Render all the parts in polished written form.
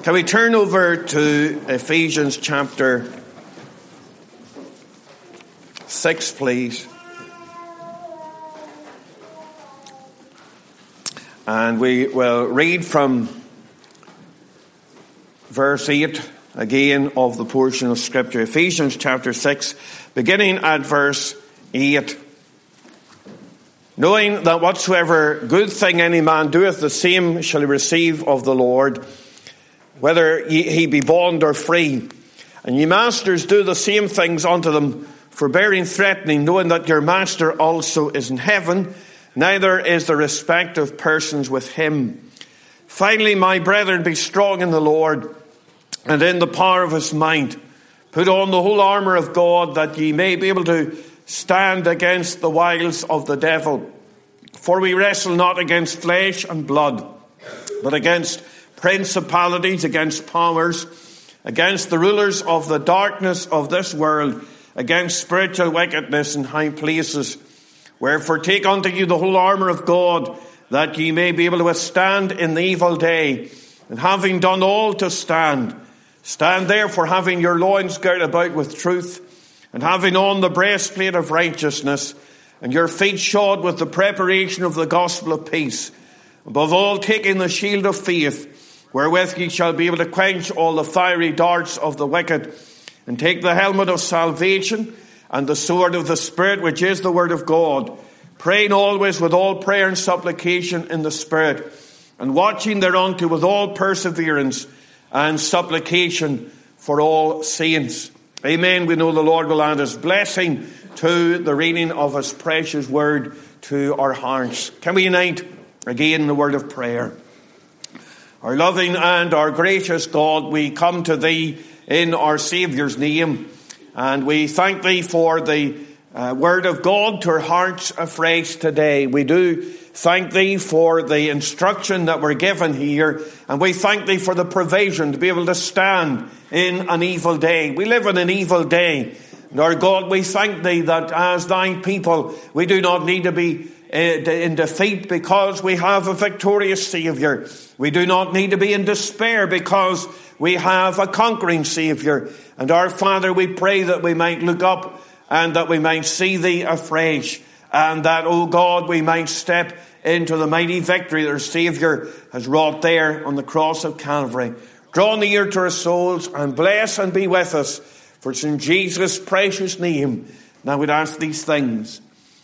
Can we turn over to Ephesians chapter 6, please? And we will read from verse 8 again of the portion of Scripture. Ephesians chapter 6, beginning at verse 8. Knowing that whatsoever good thing any man doeth, the same shall he receive of the Lord, whether he be bond or free. And ye masters, do the same things unto them, forbearing, threatening, knowing that your master also is in heaven, neither is there respect of persons with him. Finally, my brethren, be strong in the Lord, and in the power of his might. Put on the whole armour of God, that ye may be able to stand against the wiles of the devil. For we wrestle not against flesh and blood, but against principalities, against powers, against the rulers of the darkness of this world, against spiritual wickedness in high places. Wherefore take unto you the whole armour of God, that ye may be able to withstand in the evil day, and having done all to stand. Stand therefore, having your loins girt about with truth, and having on the breastplate of righteousness, and your feet shod with the preparation of the gospel of peace. Above all, taking the shield of faith, wherewith ye shall be able to quench all the fiery darts of the wicked, and take the helmet of salvation, and the sword of the Spirit, which is the word of God, praying always with all prayer and supplication in the Spirit, and watching thereunto with all perseverance and supplication for all saints. Amen. We know the Lord will add his blessing to the reading of his precious word to our hearts. Can we unite again in the word of prayer? Our loving and our gracious God, we come to thee in our Saviour's name, and we thank thee for the word of God to our hearts afresh today. We do thank thee for the instruction that we're given here, and we thank thee for the provision to be able to stand in an evil day. We live in an evil day, and our God, we thank thee that as thy people, we do not need to be in defeat because we have a victorious Saviour. We do not need to be in despair because we have a conquering Saviour. And our Father, we pray that we might look up and that we might see thee afresh, and that, O God, we might step into the mighty victory that our Saviour has wrought there on the cross of Calvary. Draw near to our souls and bless and be with us. For it's in Jesus' precious name that we'd ask these things.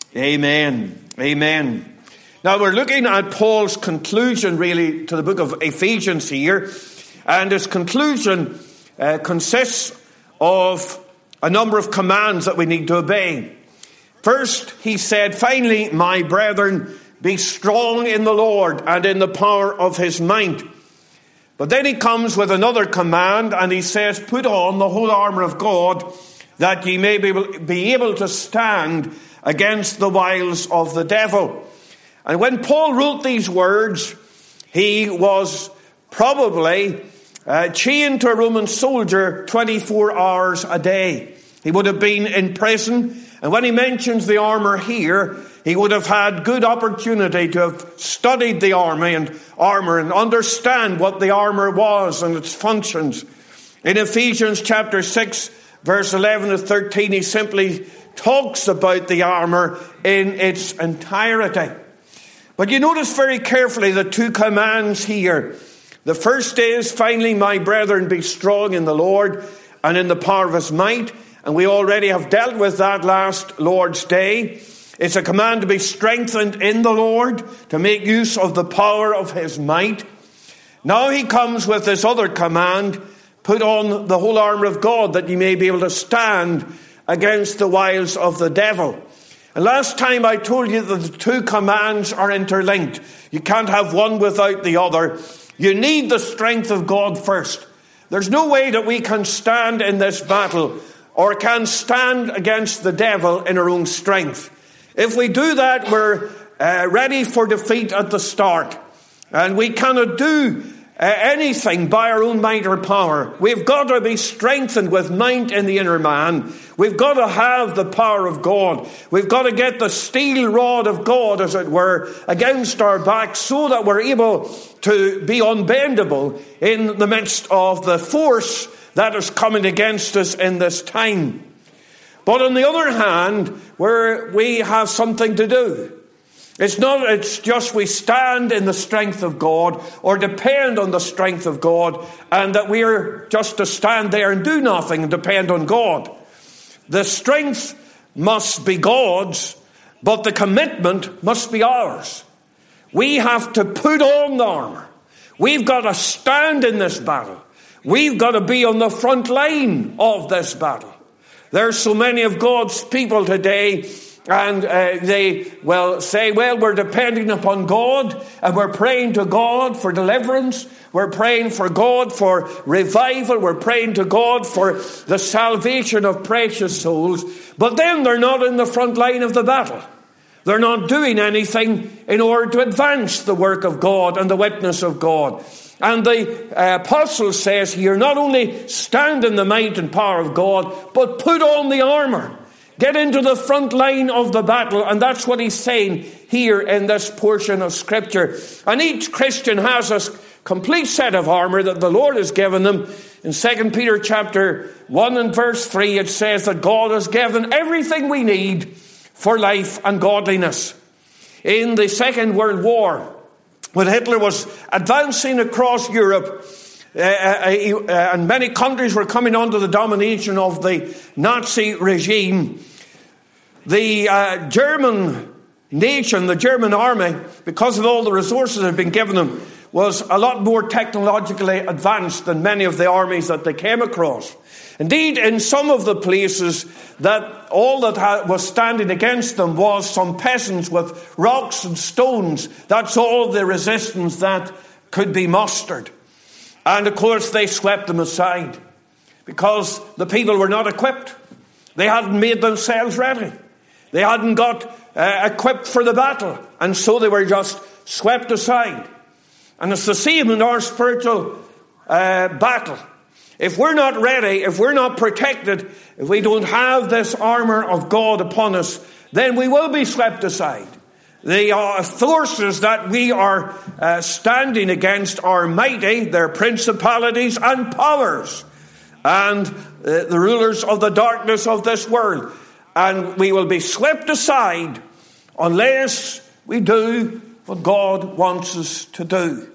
Amen. Amen. Now we're looking at Paul's conclusion really to the book of Ephesians here. And his conclusion consists of a number of commands that we need to obey. First, he said, finally, my brethren, be strong in the Lord and in the power of his might. But then he comes with another command, and he says, put on the whole armour of God, that ye may be able to stand against the wiles of the devil. And when Paul wrote these words, he was probably chained to a Roman soldier 24 hours a day. He would have been in prison, and when he mentions the armour here, he would have had good opportunity to have studied the armour and understand what the armour was and its functions. In Ephesians chapter 6, verse 11 to 13, he simply talks about the armour in its entirety. But you notice very carefully the two commands here. The first is, finally, my brethren, be strong in the Lord and in the power of his might. And we already have dealt with that last Lord's Day. It's a command to be strengthened in the Lord, to make use of the power of his might. Now he comes with this other command, put on the whole armour of God, that you may be able to stand against the wiles of the devil. And last time I told you that the two commands are interlinked. You can't have one without the other. You need the strength of God first. There's no way that we can stand in this battle or can stand against the devil in our own strength. If we do that, we're ready for defeat at the start. And we cannot do anything by our own might or power. We've got to be strengthened with might in the inner man. We've got to have the power of God. We've got to get the steel rod of God, as it were, against our back so that we're able to be unbendable in the midst of the force that is coming against us in this time. But on the other hand, we have something to do. It's just we stand in the strength of God or depend on the strength of God, and that we are just to stand there and do nothing and depend on God. The strength must be God's, but the commitment must be ours. We have to put on the armor. We've got to stand in this battle. We've got to be on the front line of this battle. There's so many of God's people today, and they will say, well, we're depending upon God, and we're praying to God for deliverance. We're praying for God for revival. We're praying to God for the salvation of precious souls. But then they're not in the front line of the battle. They're not doing anything in order to advance the work of God and the witness of God. And the apostle says here, not only stand in the might and power of God, but put on the armor. Get into the front line of the battle. And that's what he's saying here in this portion of Scripture. And each Christian has a complete set of armor that the Lord has given them. In 2 Peter chapter 1 and verse 3, it says that God has given everything we need for life and godliness. In the Second World War, when Hitler was advancing across Europe, and many countries were coming under the domination of the Nazi regime, the German nation, the German army, because of all the resources that had been given them, was a lot more technologically advanced than many of the armies that they came across. Indeed, in some of the places, that all that was standing against them was some peasants with rocks and stones. That's all the resistance that could be mustered. And of course, they swept them aside because the people were not equipped. They hadn't made themselves ready. They hadn't got equipped for the battle. And so they were just swept aside. And it's the same in our spiritual battle. If we're not ready, if we're not protected, if we don't have this armor of God upon us, then we will be swept aside. The forces that we are standing against are mighty. They're principalities and powers, and the rulers of the darkness of this world. And we will be swept aside unless we do what God wants us to do.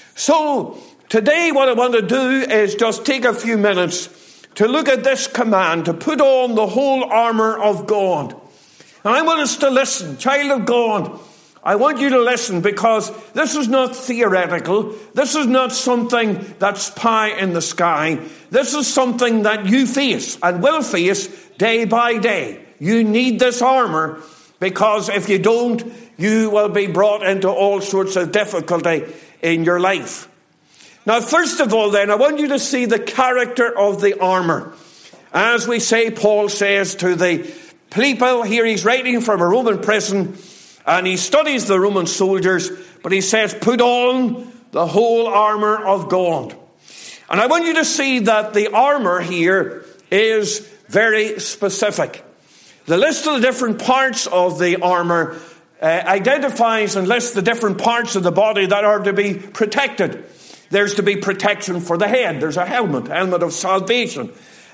So today what I want to do is just take a few minutes to look at this command to put on the whole armor of God. And I want us to listen, child of God. I want you to listen, because this is not theoretical. This is not something that's pie in the sky. This is something that you face and will face day by day. You need this armor, because if you don't, you will be brought into all sorts of difficulty in your life. Now, first of all, then, I want you to see the character of the armor. As we say, Paul says to the people here, he's writing from a Roman prison, and he studies the Roman soldiers, but he says, put on the whole armor of God. And I want you to see that the armor here is very specific. The list of the different parts of the armor identifies and lists the different parts of the body that are to be protected. There's to be protection for the head. There's a helmet of salvation.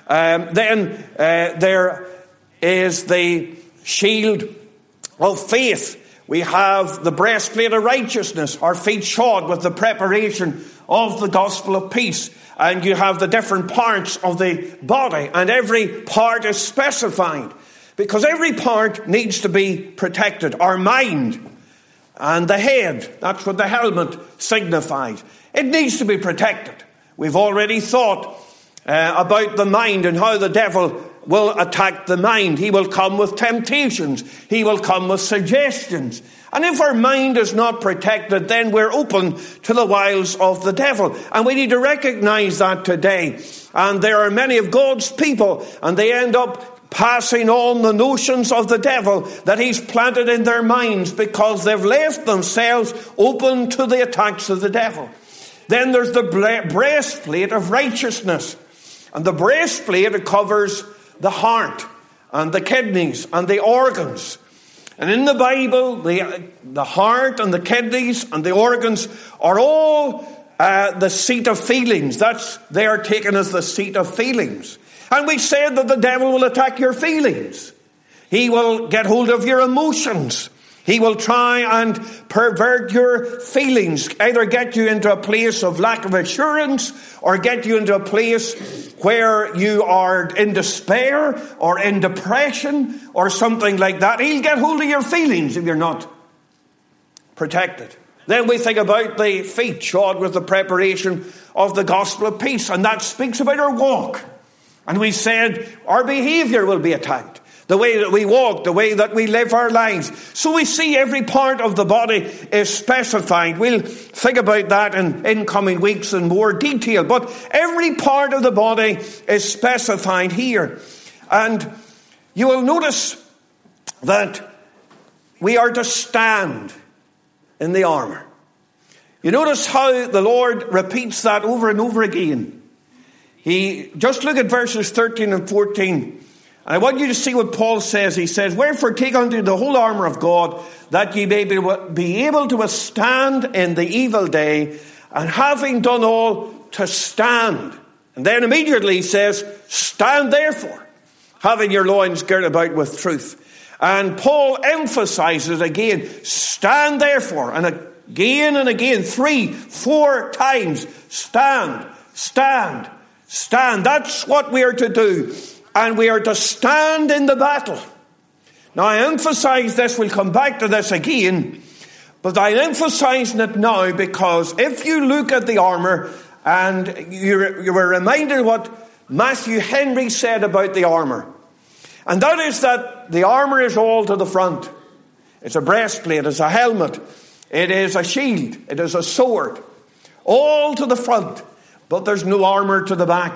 Then there is the shield of faith. We have the breastplate of righteousness, our feet shod with the preparation of the gospel of peace. And you have the different parts of the body, and every part is specified, because every part needs to be protected. Our mind and the head, that's what the helmet signifies. It needs to be protected. We've already thought about the mind and how the devil will attack the mind. He will come with temptations. He will come with suggestions. And if our mind is not protected, then we're open to the wiles of the devil. And we need to recognize that today. And there are many of God's people, and they end up passing on the notions of the devil that he's planted in their minds, because they've left themselves open to the attacks of the devil. Then there's the breastplate of righteousness. And the breastplate, it covers the heart and the kidneys and the organs. And in the Bible, the heart and the kidneys and the organs are all the seat of feelings. They are taken as the seat of feelings. And we said that the devil will attack your feelings. He will get hold of your emotions. He will try and pervert your feelings, either get you into a place of lack of assurance or get you into a place where you are in despair or in depression or something like that. He'll get hold of your feelings if you're not protected. Then we think about the feet shod with the preparation of the gospel of peace, and that speaks about our walk. And we said our behavior will be attacked. The way that we walk, the way that we live our lives. So we see every part of the body is specified. We'll think about that in incoming weeks in more detail. But every part of the body is specified here. And you will notice that we are to stand in the armour. You notice how the Lord repeats that over and over again. Just look at verses 13 and 14. And I want you to see what Paul says. He says, "Wherefore take unto the whole armour of God, that ye may be able to withstand in the evil day, and having done all, to stand." And then immediately he says, "Stand therefore, having your loins girt about with truth." And Paul emphasizes again, "Stand therefore," and again, 3, 4 times, "Stand, stand, stand." That's what we are to do. And we are to stand in the battle. Now I emphasize this, we'll come back to this again, but I'm emphasizing it now because if you look at the armour, and you were reminded of what Matthew Henry said about the armour, and that is that the armour is all to the front. It's a breastplate, it's a helmet, it is a shield, it is a sword, all to the front, but there's no armour to the back.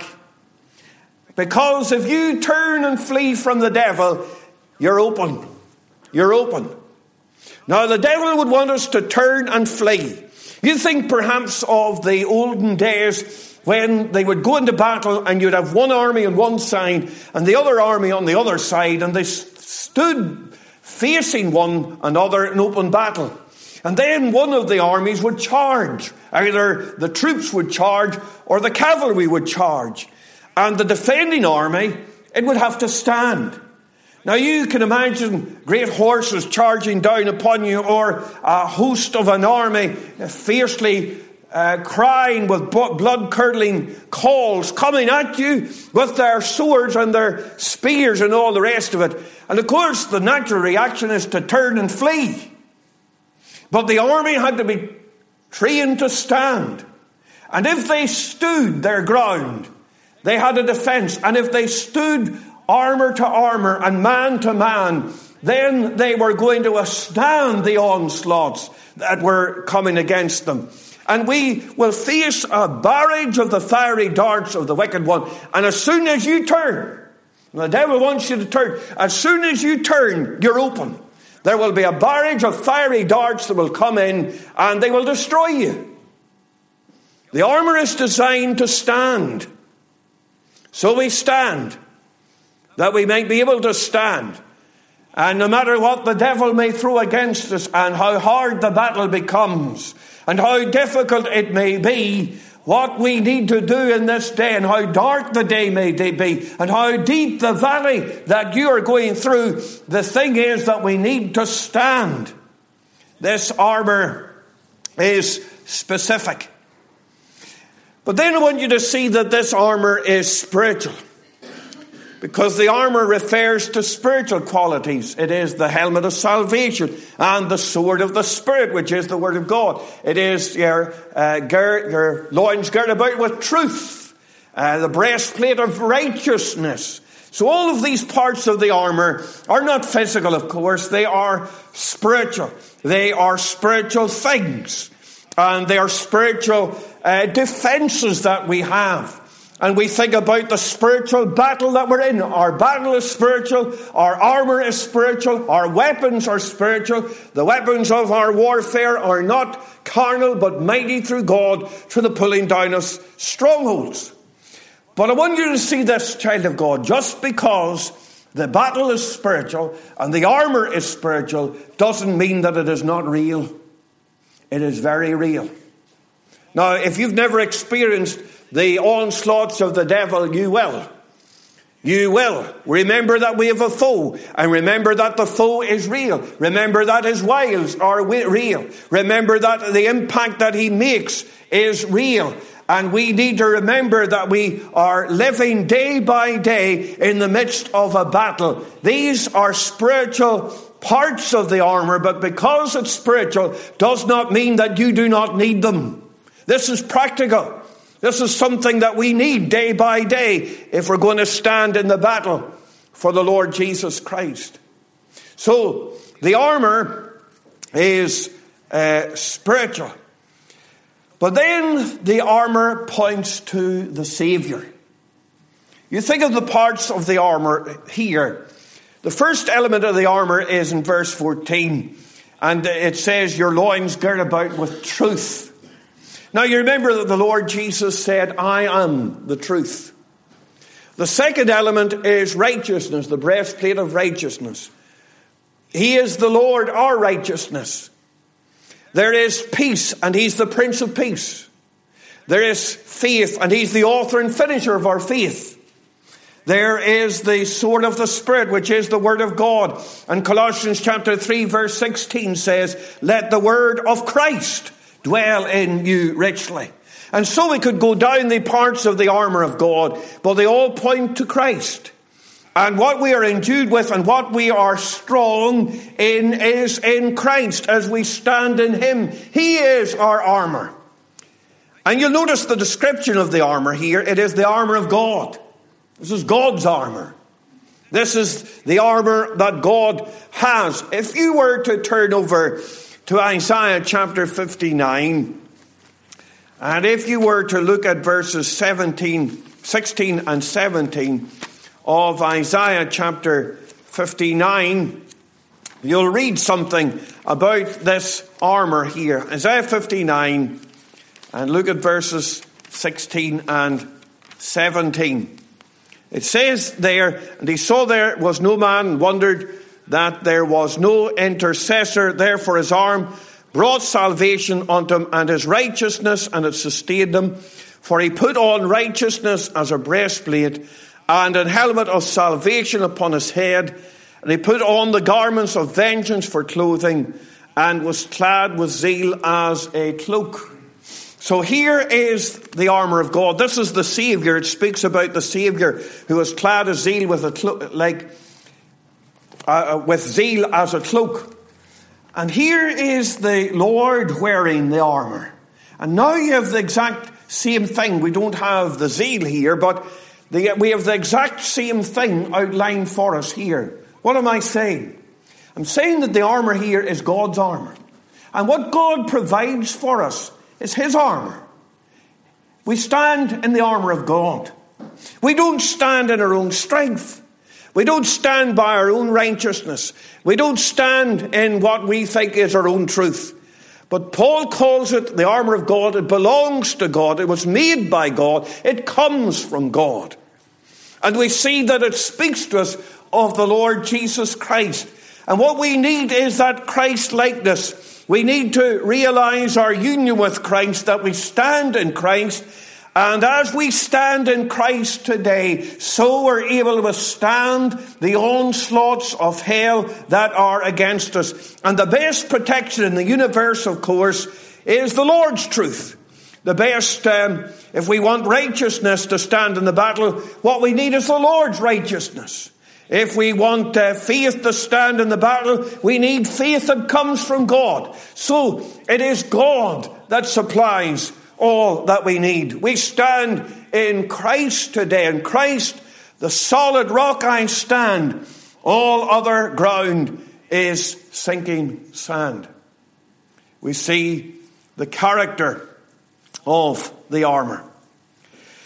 Because if you turn and flee from the devil, you're open. You're open. Now the devil would want us to turn and flee. You think perhaps of the olden days when they would go into battle and you'd have one army on one side and the other army on the other side, and they stood facing one another in open battle. And then one of the armies would charge. Either the troops would charge or the cavalry would charge. And the defending army, it would have to stand. Now you can imagine great horses charging down upon you, or a host of an army fiercely crying with blood-curdling calls coming at you with their swords and their spears and all the rest of it. And of course the natural reaction is to turn and flee. But the army had to be trained to stand. And if they stood their ground, they had a defense. And if they stood armor to armor and man to man, then they were going to withstand the onslaughts that were coming against them. And we will face a barrage of the fiery darts of the wicked one. And as soon as you turn, the devil wants you to turn, as soon as you turn, you're open. There will be a barrage of fiery darts that will come in and they will destroy you. The armor is designed to stand. So we stand, that we might be able to stand. And no matter what the devil may throw against us, and how hard the battle becomes, and how difficult it may be, what we need to do in this day, and how dark the day may be, and how deep the valley that you are going through, the thing is that we need to stand. This armor is specific. But then I want you to see that this armor is spiritual. Because the armor refers to spiritual qualities. It is the helmet of salvation and the sword of the Spirit, which is the Word of God. It is your loins girt about with truth, the breastplate of righteousness. So all of these parts of the armor are not physical, of course. They are spiritual. They are spiritual things. And they are spiritual defenses that we have. and we think about the spiritual battle that we're in. Our battle is spiritual. Our armor is spiritual. Our weapons are spiritual. The weapons of our warfare are not carnal, but mighty through God to the pulling down of strongholds. But I want you to see this, child of God. Just because the battle is spiritual and the armor is spiritual doesn't mean that it is not real. It is very real. Now, if you've never experienced the onslaughts of the devil, you will. You will. Remember that we have a foe, and remember that the foe is real. Remember that his wiles are real. Remember that the impact that he makes is real. And we need to remember that we are living day by day in the midst of a battle. These are spiritual parts of the armor, but because it's spiritual does not mean that you do not need them. This is practical. This is something that we need day by day if we're going to stand in the battle for the Lord Jesus Christ. So, the armor is spiritual. But then the armor points to the Savior. You think of the parts of the armor here. The first element of the armor is in verse 14. And it says, your loins girt about with truth. Now you remember that the Lord Jesus said, I am the truth. The second element is righteousness, the breastplate of righteousness. He is the Lord, our righteousness. There is peace, and he's the Prince of Peace. There is faith, and he's the author and finisher of our faith. There is the sword of the Spirit, which is the word of God. And Colossians chapter 3 verse 16 says, let the word of Christ dwell in you richly. And so we could go down the parts of the armor of God, but they all point to Christ. And what we are endued with and what we are strong in is in Christ as we stand in him. He is our armor. And you'll notice the description of the armor here. It is the armor of God. This is God's armor. This is the armor that God has. If you were to turn over to Isaiah chapter 59, and if you were to look at verses 16 and 17 of Isaiah chapter 59, you'll read something about this armor here. Isaiah 59, and look at verses 16 and 17. It says there, and he saw there was no man, and wondered that there was no intercessor. Therefore his arm brought salvation unto him, and his righteousness, and it sustained him. For he put on righteousness as a breastplate, and an helmet of salvation upon his head. And he put on the garments of vengeance for clothing, and was clad with zeal as a cloak. So here is the armor of God. This is the Savior. It speaks about the Savior who was clad as zeal with a cloak, with zeal as a cloak. And here is the Lord wearing the armor. And now you have the exact same thing. We don't have the zeal here, but we have the exact same thing outlined for us here. What am I saying? I'm saying that the armor here is God's armor. And what God provides for us is his armor. We stand in the armor of God. We don't stand in our own strength. We don't stand by our own righteousness. We don't stand in what we think is our own truth. But Paul calls it the armor of God. It belongs to God. It was made by God. It comes from God. And we see that it speaks to us of the Lord Jesus Christ. And what we need is that Christ-likeness. We need to realize our union with Christ, that we stand in Christ. And as we stand in Christ today, so we're able to withstand the onslaughts of hell that are against us. And the best protection in the universe, of course, is the Lord's truth. The best, if we want righteousness to stand in the battle, what we need is the Lord's righteousness. If we want faith to stand in the battle, we need faith that comes from God. So it is God that supplies all that we need. We stand in Christ today. In Christ, the solid rock I stand. All other ground is sinking sand. We see the character of the armor.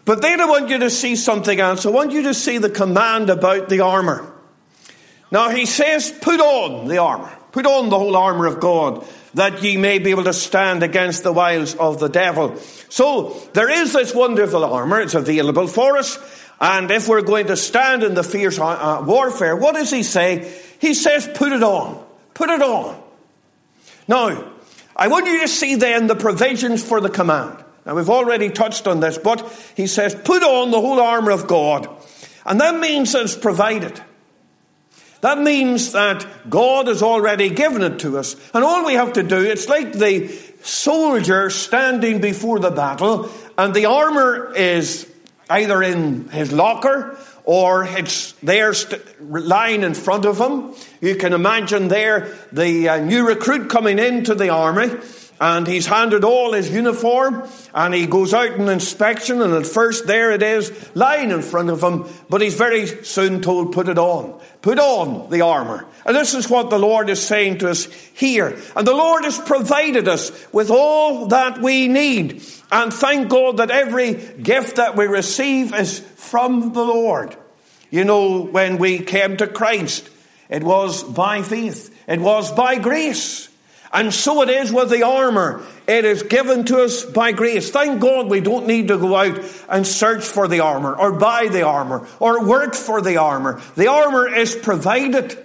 But then I want you to see something else. I want you to see the command about the armor. Now he says, put on the armor. Put on the whole armor of God, that ye may be able to stand against the wiles of the devil. So there is this wonderful armor. It's available for us. And if we're going to stand in the fierce warfare, what does he say? He says, put it on. Put it on. Now, I want you to see then the provisions for the command. Now, we've already touched on this, but he says, put on the whole armor of God. And that means that it's provided. That means that God has already given it to us. And all we have to do, it's like the soldier standing before the battle, and the armor is either in his locker or it's there lying in front of him. You can imagine there the new recruit coming into the army, and he's handed all his uniform, and he goes out in inspection, and at first there it is lying in front of him, but he's very soon told, put it on. Put on the armor. And this is what the Lord is saying to us here. And the Lord has provided us with all that we need. And thank God that every gift that we receive is from the Lord. You know, when we came to Christ, it was by faith. It was by grace. And so it is with the armor. It is given to us by grace. Thank God we don't need to go out and search for the armor or buy the armor or work for the armor. The armor is provided.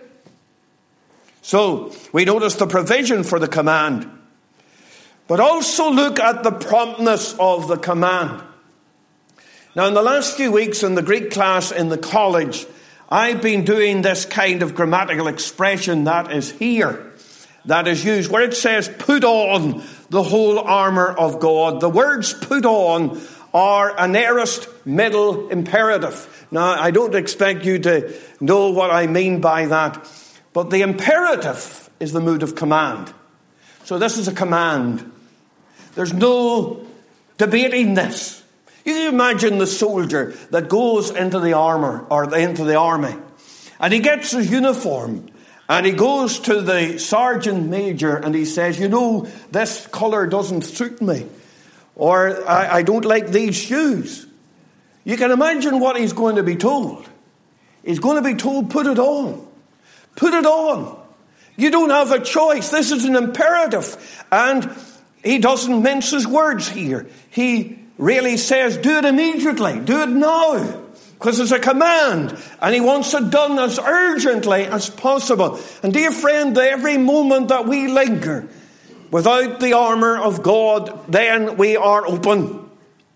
So we notice the provision for the command. But also look at the promptness of the command. Now, in the last few weeks in the Greek class in the college, I've been doing this kind of grammatical expression that is here. That is used where it says, put on the whole armor of God. The words put on are an aorist middle imperative. Now, I don't expect you to know what I mean by that. But the imperative is the mood of command. So this is a command. There's no debating this. You can imagine the soldier that goes into the armor or into the army. And he gets his uniform. And he goes to the sergeant major and he says, you know, this colour doesn't suit me. Or I don't like these shoes. You can imagine what he's going to be told. He's going to be told, put it on. Put it on. You don't have a choice. This is an imperative. And he doesn't mince his words here. He really says, do it immediately. Do it now. Because it's a command, and he wants it done as urgently as possible. And dear friend, every moment that we linger without the armor of God, then we are open.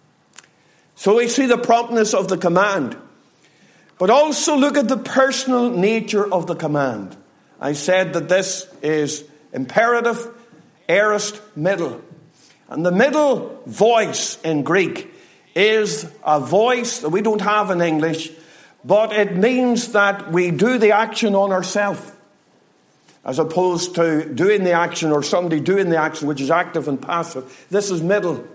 So we see the promptness of the command. But also look at the personal nature of the command. I said that this is imperative, aorist, middle. And the middle voice in Greek is a voice that we don't have in English, but it means that we do the action on ourselves, as opposed to doing the action or somebody doing the action, which is active and passive. This is middle.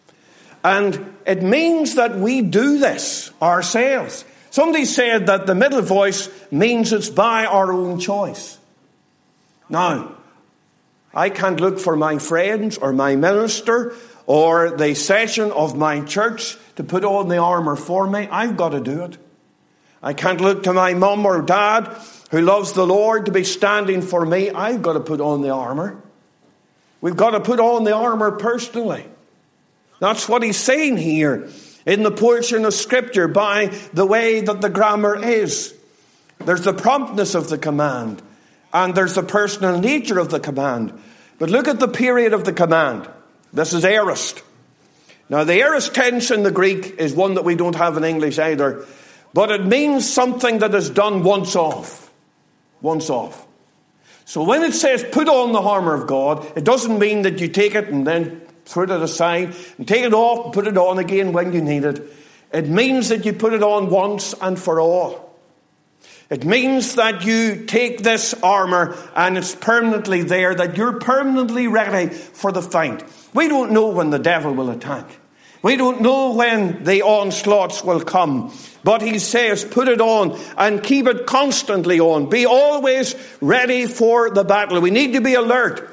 And it means that we do this ourselves. Somebody said that the middle voice means it's by our own choice. Now, I can't look for my friends or my minister or the session of my church to put on the armor for me. I've got to do it. I can't look to my mum or dad who loves the Lord to be standing for me. I've got to put on the armor. We've got to put on the armor personally. That's what he's saying here in the portion of Scripture by the way that the grammar is. There's the promptness of the command and there's the personal nature of the command. But look at the period of the command. This is aorist. Now, the aorist tense in the Greek is one that we don't have in English either. But it means something that is done once off. Once off. So when it says put on the armor of God, it doesn't mean that you take it and then throw it aside and take it off and put it on again when you need it. It means that you put it on once and for all. It means that you take this armor and it's permanently there, that you're permanently ready for the fight. We don't know when the devil will attack. We don't know when the onslaughts will come. But he says, put it on and keep it constantly on. Be always ready for the battle. We need to be alert.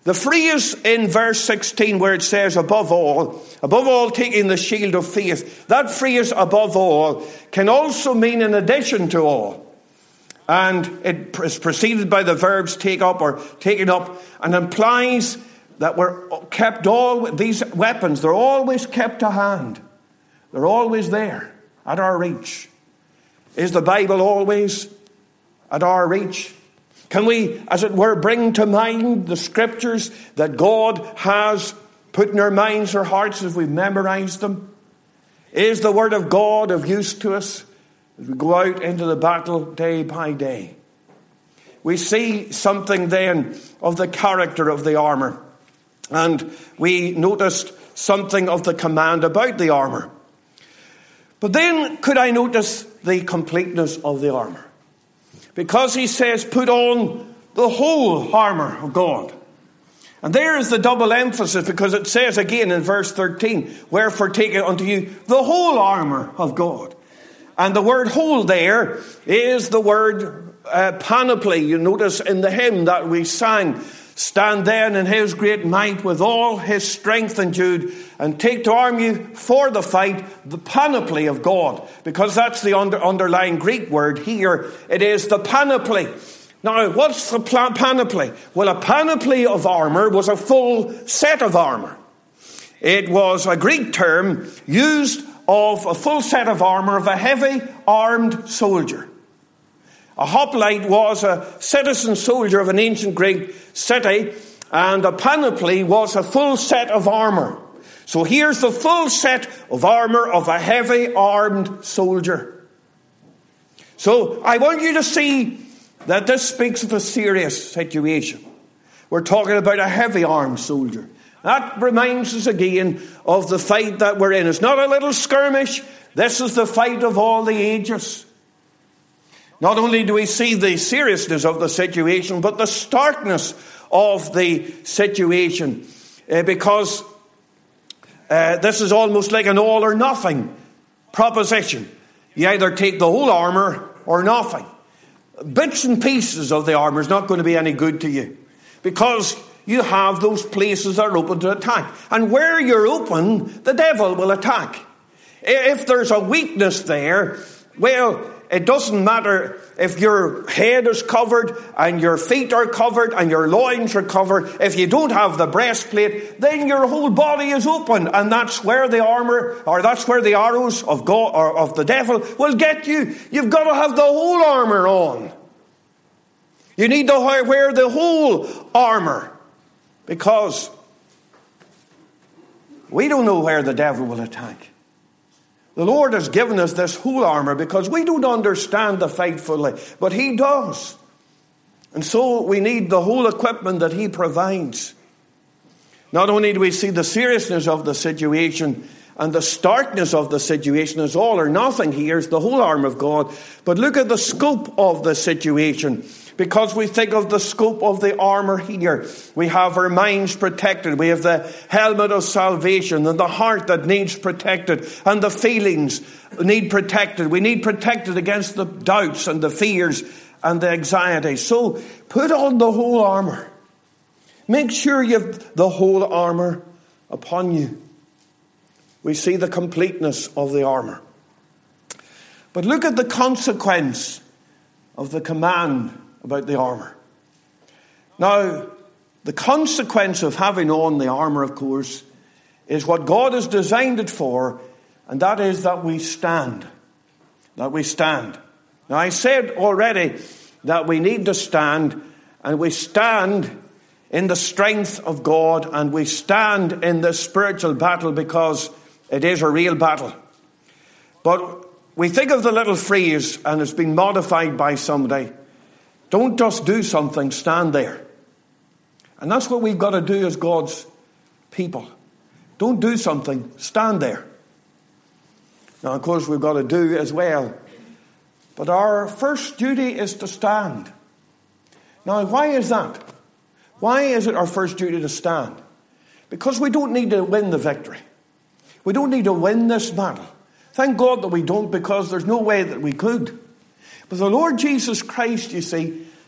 The phrase in verse 16 where it says above all taking the shield of faith, that phrase above all can also mean in addition to all. And it is preceded by the verbs take up or taken up, and implies that we're kept these weapons, they're always kept to hand. They're always there at our reach. Is the Bible always at our reach? Can we, as it were, bring to mind the scriptures that God has put in our minds or hearts as we've memorized them? Is the word of God of use to us as we go out into the battle day by day? We see something then of the character of the armour. And we noticed something of the command about the armour. But then could I notice the completeness of the armour? Because he says, put on the whole armour of God. And there is the double emphasis, because it says again in verse 13, wherefore take it unto you the whole armour of God. And the word whole there is the word panoply. You notice in the hymn that we sang, stand then in his great might with all his strength endued, and take to arm you for the fight the panoply of God. Because that's the underlying Greek word here. It is the panoply. Now, what's the panoply? Well, a panoply of armour was a full set of armour. It was a Greek term used of a full set of armour of a heavy armed soldier. A hoplite was a citizen soldier of an ancient Greek city, and a panoply was a full set of armour. So here's the full set of armour of a heavy armed soldier. So I want you to see that this speaks of a serious situation. We're talking about a heavy armed soldier. That reminds us again of the fight that we're in. It's not a little skirmish. This is the fight of all the ages. Not only do we see the seriousness of the situation, but the starkness of the situation. Because this is almost like an all or nothing proposition. You either take the whole armour or nothing. Bits and pieces of the armour is not going to be any good to you. Because you have those places that are open to attack. And where you're open, the devil will attack. If there's a weakness there, well, it doesn't matter if your head is covered and your feet are covered and your loins are covered. If you don't have the breastplate, then your whole body is open, and that's where the armour, or that's where the arrows of God or of the devil will get you. You've got to have the whole armour on. You need to wear the whole armour, because we don't know where the devil will attack. The Lord has given us this whole armour because we don't understand the fight fully, but He does. And so we need the whole equipment that He provides. Not only do we see the seriousness of the situation and the starkness of the situation as all or nothing here is the whole armour of God, but look at the scope of the situation. Because we think of the scope of the armour here. We have our minds protected. We have the helmet of salvation and the heart that needs protected. And the feelings need protected. We need protected against the doubts and the fears and the anxiety. So put on the whole armour. Make sure you have the whole armour upon you. We see the completeness of the armour. But look at the consequence of the command about the armour. Now, the consequence of having on the armour, of course, is what God has designed it for, and that is that we stand. That we stand. Now, I said already that we need to stand, and we stand in the strength of God, and we stand in this spiritual battle because it is a real battle. But we think of the little phrase, and it's been modified by somebody. Don't just do something, stand there. And that's what we've got to do as God's people. Don't do something, stand there. Now, of course, we've got to do as well. But our first duty is to stand. Now, why is that? Why is it our first duty to stand? Because we don't need to win the victory. We don't need to win this battle. Thank God that we don't, because there's no way that we could. But the Lord Jesus Christ, you see,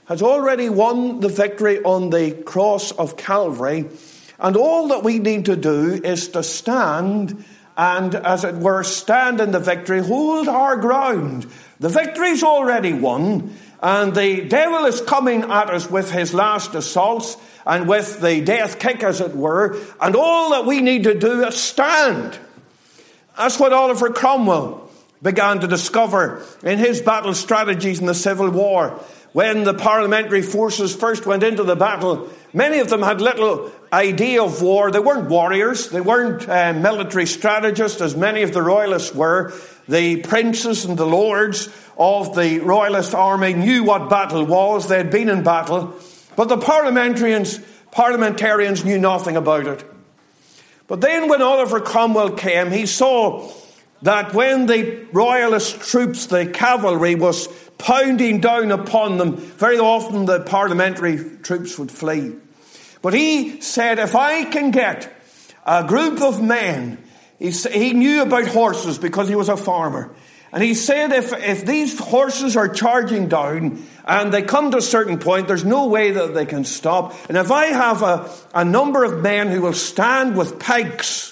has already won the victory on the cross of Calvary, and all that we need to do is to stand and, as it were, stand in the victory, hold our ground. The victory's already won, and the devil is coming at us with his last assaults and with the death kick, as it were, and all that we need to do is stand. That's what Oliver Cromwell began to discover in his battle strategies in the Civil War. When the parliamentary forces first went into the battle, many of them had little idea of war. They weren't warriors. They weren't military strategists, as many of the royalists were. The princes and the lords of the royalist army knew what battle was. They had been in battle. But the parliamentarians knew nothing about it. But then when Oliver Cromwell came, he saw that when the royalist troops, the cavalry, was pounding down upon them, very often the parliamentary troops would flee. But he said, if I can get a group of men, he knew about horses because he was a farmer. And he said, if these horses are charging down and they come to a certain point, there's no way that they can stop. And if I have a number of men who will stand with pikes,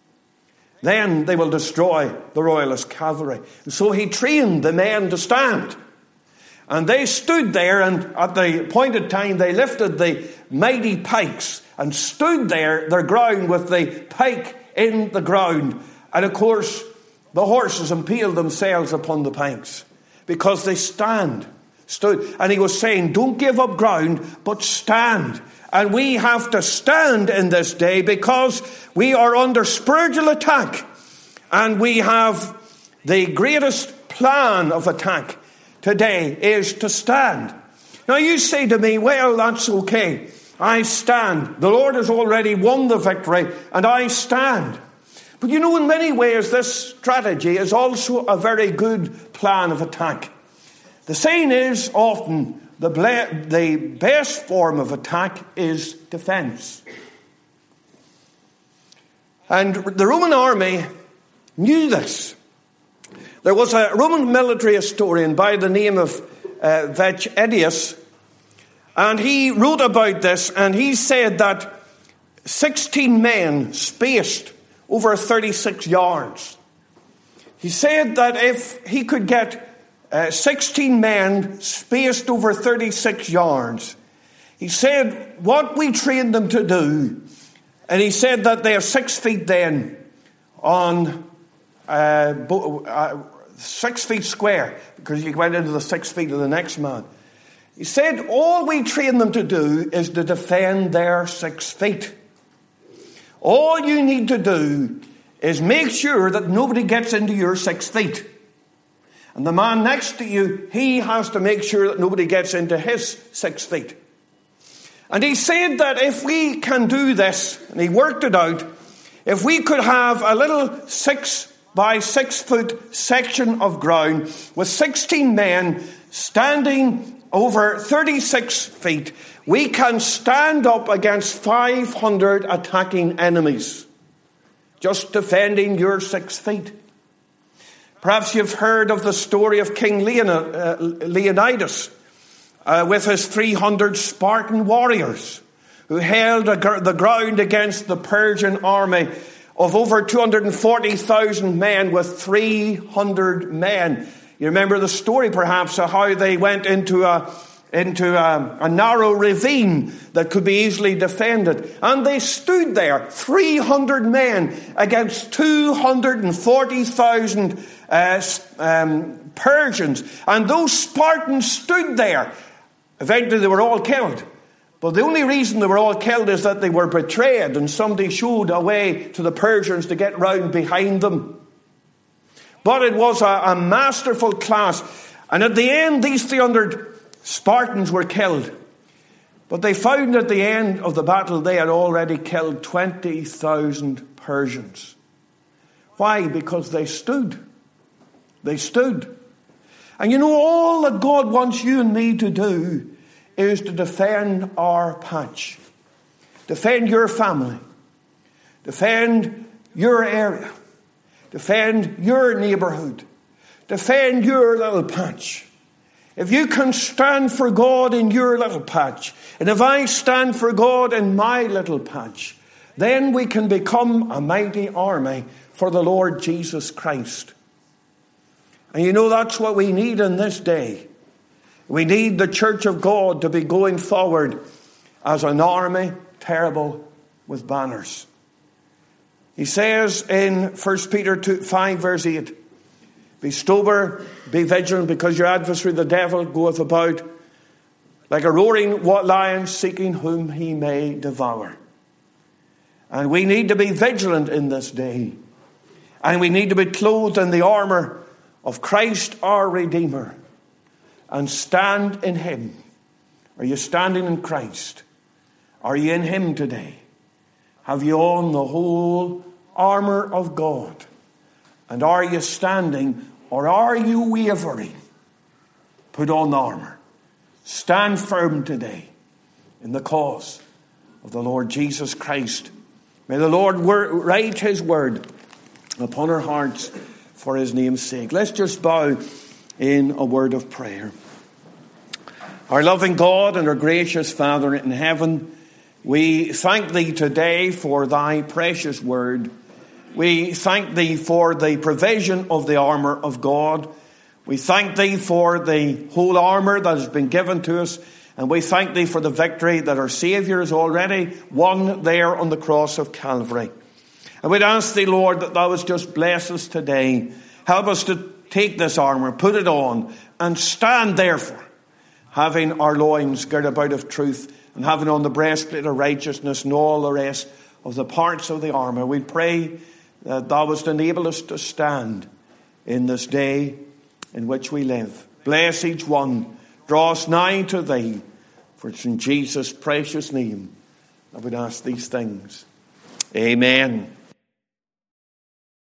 then they will destroy the royalist cavalry. And so he trained the men to stand. And they stood there, and at the appointed time they lifted the mighty pikes and stood there, their ground, with the pike in the ground. And of course, the horses impaled themselves upon the pikes because they stood. And he was saying, don't give up ground, but stand. And we have to stand in this day because we are under spiritual attack. And we have the greatest plan of attack today is to stand. Now you say to me, well, that's okay. I stand. The Lord has already won the victory, and I stand. But you know, in many ways, this strategy is also a very good plan of attack. The saying is often the best form of attack is defense. And the Roman army knew this. There was a Roman military historian by the name of Vecchidius, and he wrote about this, and he said that 16 men spaced over 36 yards. He said that if he could get 16 men spaced over 36 yards, he said what we trained them to do, and he said that they are 6 feet then on 6 feet square, because you went into the 6 feet of the next man. He said all we train them to do is to defend their 6 feet. All you need to do is make sure that nobody gets into your 6 feet. And the man next to you, he has to make sure that nobody gets into his 6 feet. And he said that if we can do this, and he worked it out, if we could have a little 6 by 6 foot section of ground with 16 men standing over 36 feet, we can stand up against 500 attacking enemies, just defending your 6 feet. Perhaps you've heard of the story of King Leonidas with his 300 Spartan warriors who held the ground against the Persian army of over 240,000 men with 300 men. You remember the story, perhaps, of how they went into a narrow ravine that could be easily defended. And they stood there, 300 men against 240,000 Persians. And those Spartans stood there. Eventually they were all killed. But the only reason they were all killed is that they were betrayed, and somebody showed a way to the Persians to get round behind them. But it was a masterful class. And at the end, these 300 Spartans were killed. But they found at the end of the battle they had already killed 20,000 Persians. Why? Because they stood. They stood. And you know, all that God wants you and me to do is to defend our patch. Defend your family. Defend your area. Defend your neighborhood. Defend your little patch. If you can stand for God in your little patch, and if I stand for God in my little patch, then we can become a mighty army for the Lord Jesus Christ. And you know, that's what we need in this day. We need the church of God to be going forward as an army terrible with banners. He says in 1 Peter 5 verse 8, be sober, be vigilant, because your adversary the devil goeth about like a roaring lion, seeking whom he may devour. And we need to be vigilant in this day. And we need to be clothed in the armour of Christ our Redeemer and stand in him. Are you standing in Christ? Are you in him today? Have you on the whole armour of God? And are you standing, or are you wavering? Put on the armour. Stand firm today in the cause of the Lord Jesus Christ. May the Lord write his word upon our hearts for his name's sake. Let's just bow in a word of prayer. Our loving God and our gracious Father in heaven, we thank thee today for thy precious word. We thank thee for the provision of the armour of God. We thank thee for the whole armour that has been given to us. And we thank thee for the victory that our Saviour has already won there on the cross of Calvary. And we'd ask thee, Lord, that thou wouldst just bless us today. Help us to take this armour, put it on, and stand therefore, having our loins girt about of truth, and having on the breastplate of righteousness, and all the rest of the parts of the armour. We pray that thou wouldst enable us to stand in this day in which we live. Bless each one. Draw us nigh to thee. For it's in Jesus' precious name I would ask these things. Amen.